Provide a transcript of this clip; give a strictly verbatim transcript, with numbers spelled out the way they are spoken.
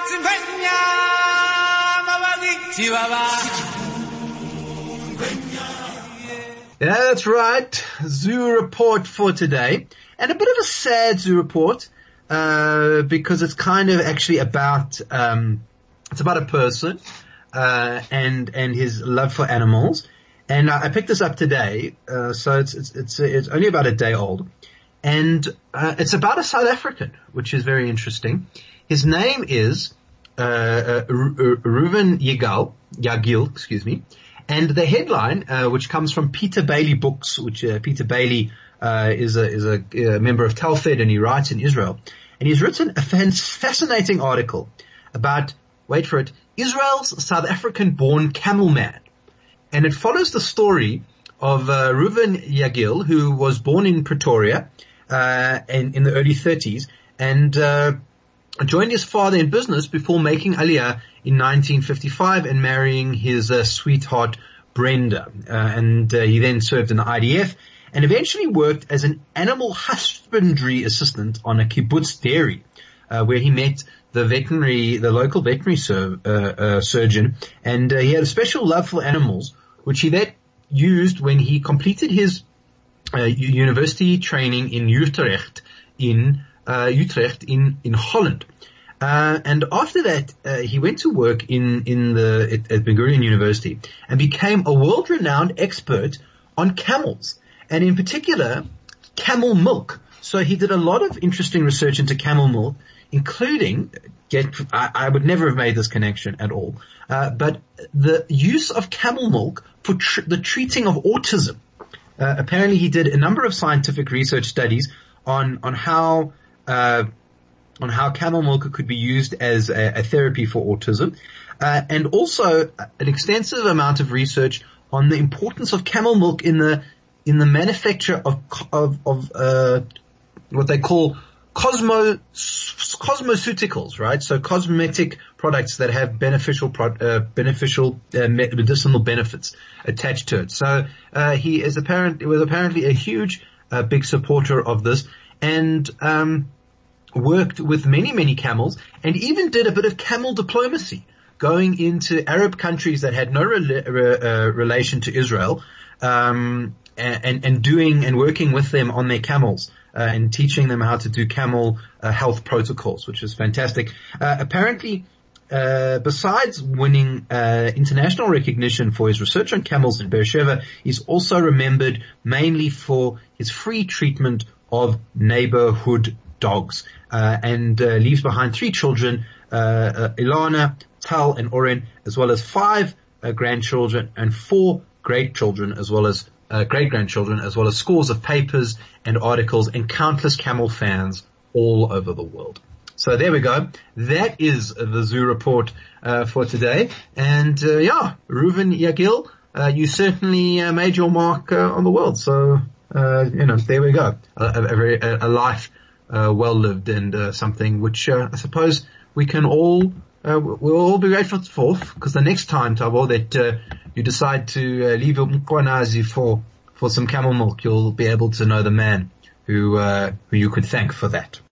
Yeah, that's right. Zoo report for today. And a bit of a sad zoo report, uh, because it's kind of actually about, um, it's about a person, uh, and, and his love for animals. And I picked this up today, uh, so it's, it's, it's, it's only about a day old. And, uh, it's about a South African, which is very interesting. His name is, uh, uh Reuven Yagal, Yagil, excuse me. And the headline, uh, which comes from Peter Bailey Books, which, uh, Peter Bailey, uh, is a, is a, a member of Telfed, and he writes in Israel. And he's written a fascinating article about, wait for it, Israel's South African born camel man. And it follows the story of, uh, Reuven Yagil, who was born in Pretoria, uh, in, in the early thirties, and, uh, joined his father in business before making Aliyah in nineteen fifty-five and marrying his uh, sweetheart Brenda. Uh, and uh, he then served in the I D F and eventually worked as an animal husbandry assistant on a kibbutz dairy, uh, where he met the veterinary, the local veterinary sur- uh, uh, surgeon, and uh, he had a special love for animals, which he then used when he completed his uh, university training in Utrecht in Uh, Utrecht in, in Holland. Uh, and after that, uh, he went to work in, in the, at, at Ben Gurion University and became a world-renowned expert on camels, and in particular, camel milk. So he did a lot of interesting research into camel milk, including, get, I, I would never have made this connection at all, uh, but the use of camel milk for tr- the treating of autism. Uh, apparently he did a number of scientific research studies on, on how Uh, on how camel milk could be used as a, a therapy for autism, uh, and also an extensive amount of research on the importance of camel milk in the in the manufacture of of, of uh, what they call cosmo cosmeceuticals, right? So cosmetic products that have beneficial pro, uh, beneficial uh, medicinal benefits attached to it. So uh, he is apparent was apparently a huge, uh, big supporter of this, and um worked with many, many camels, and even did a bit of camel diplomacy, going into Arab countries that had no re- re- uh, relation to Israel, um, and, and doing and working with them on their camels, uh, and teaching them how to do camel uh, health protocols, which is fantastic. Uh, apparently, uh, besides winning uh, international recognition for his research on camels in Beersheba, he's also remembered mainly for his free treatment of neighborhood dogs, uh, and uh, leaves behind three children, uh, uh, Ilana, Tal, and Oren, as well as five uh, grandchildren and four great children, as well as uh, great grandchildren, as well as scores of papers and articles and countless camel fans all over the world. So there we go. That is the zoo report uh, for today. And uh, yeah, Reuven Yagil, uh, you certainly uh, made your mark uh, on the world. So uh, you know, there we go. A, a, a very a, a life. Uh, well lived, and uh, something which uh, I suppose we can all uh, we'll all be grateful for, because the next time, Tabo, that uh, you decide to uh, leave your mkwanazi for for some camel milk, you'll be able to know the man who uh, who you could thank for that.